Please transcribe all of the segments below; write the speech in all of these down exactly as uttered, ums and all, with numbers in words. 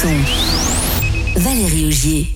son. Valérie Augier.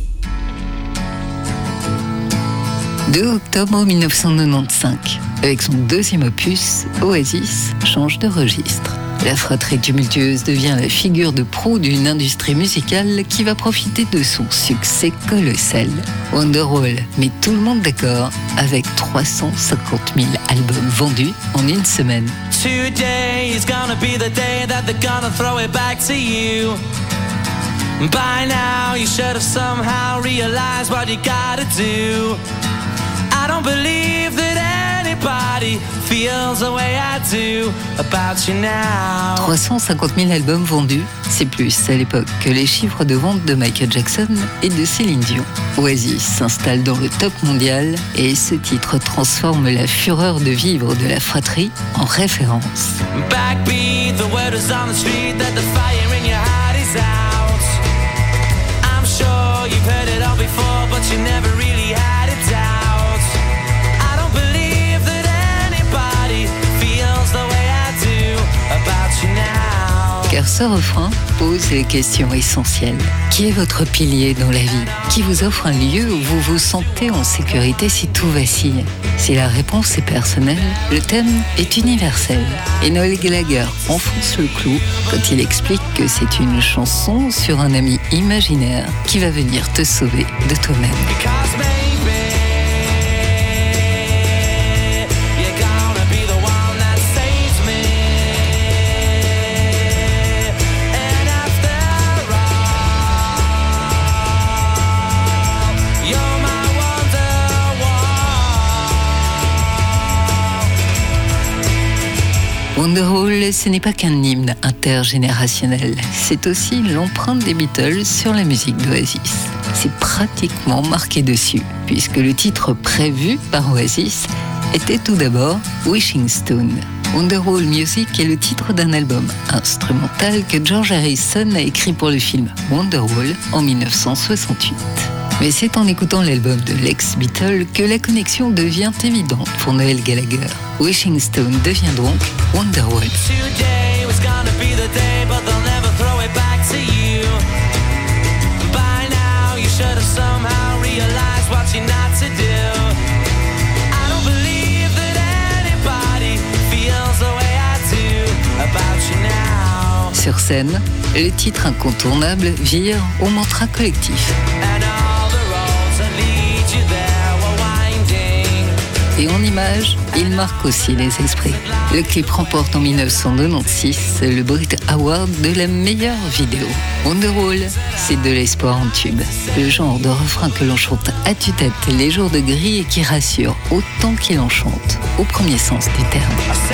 deux octobre mille neuf cent quatre-vingt-quinze, avec son deuxième opus, Oasis change de registre. La fratrie tumultueuse devient la figure de proue d'une industrie musicale qui va profiter de son succès colossal. Wonderwall met tout le monde d'accord avec trois cent cinquante mille albums vendus en une semaine. Today is gonna be the day that they're gonna throw it back to you. By now you should have somehow realized what you gotta do. I don't believe that anybody feels the way I do about you now. trois cent cinquante mille albums vendus, c'est plus à l'époque que les chiffres de vente de Michael Jackson et de Céline Dion. Oasis s'installe dans le top mondial et ce titre transforme la fureur de vivre de la fratrie en référence. Backbeat, the word is on the street that the fire in your heart is out. I'm sure you've heard it all before, but you never really had it out. Car ce refrain pose les questions essentielles. Qui est votre pilier dans la vie? Qui vous offre un lieu où vous vous sentez en sécurité si tout vacille? Si la réponse est personnelle, le thème est universel. Et Noel Gallagher enfonce le clou quand il explique que c'est une chanson sur un ami imaginaire qui va venir te sauver de toi-même. Wonderwall, ce n'est pas qu'un hymne intergénérationnel, c'est aussi l'empreinte des Beatles sur la musique d'Oasis. C'est pratiquement marqué dessus, puisque le titre prévu par Oasis était tout d'abord Wishing Stone. Wonderwall Music est le titre d'un album instrumental que George Harrison a écrit pour le film Wonderwall en mille neuf cent soixante-huit. Mais c'est en écoutant l'album de l'ex-Beatle que la connexion devient évidente pour Noel Gallagher. Wishing Stone devient donc Wonderwall. Today was gonna be the day, but they'll never throw it back to you. By now you should have somehow realized what you're not to do. I don't believe that anybody feels the way I do about you now. Sur scène, le titre incontournable vire au mantra collectif. Et en image, il marque aussi les esprits. Le clip remporte en mille neuf cent quatre-vingt-seize le Brit Award de la meilleure vidéo. Wonderwall, c'est de l'espoir en tube. Le genre de refrain que l'on chante à tue-tête les jours de gris et qui rassure autant qu'il en chante, au premier sens du terme.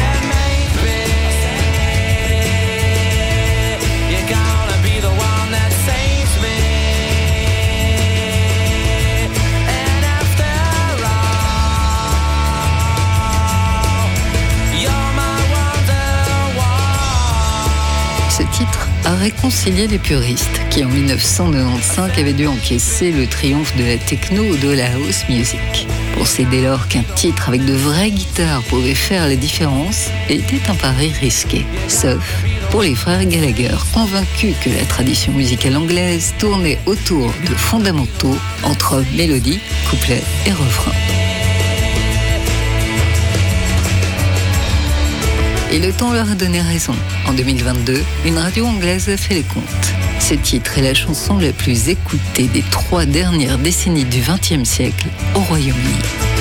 Ce titre a réconcilié les puristes qui, en mille neuf cent quatre-vingt-quinze, avaient dû encaisser le triomphe de la techno ou de la house music. Penser dès lors qu'un titre avec de vraies guitares pouvait faire la différence était un pari risqué, sauf pour les frères Gallagher, convaincus que la tradition musicale anglaise tournait autour de fondamentaux entre mélodie, couplet et refrain. Et le temps leur a donné raison. En deux mille vingt-deux, une radio anglaise a fait les comptes. Ce titre est la chanson la plus écoutée des trois dernières décennies du vingtième siècle au Royaume-Uni.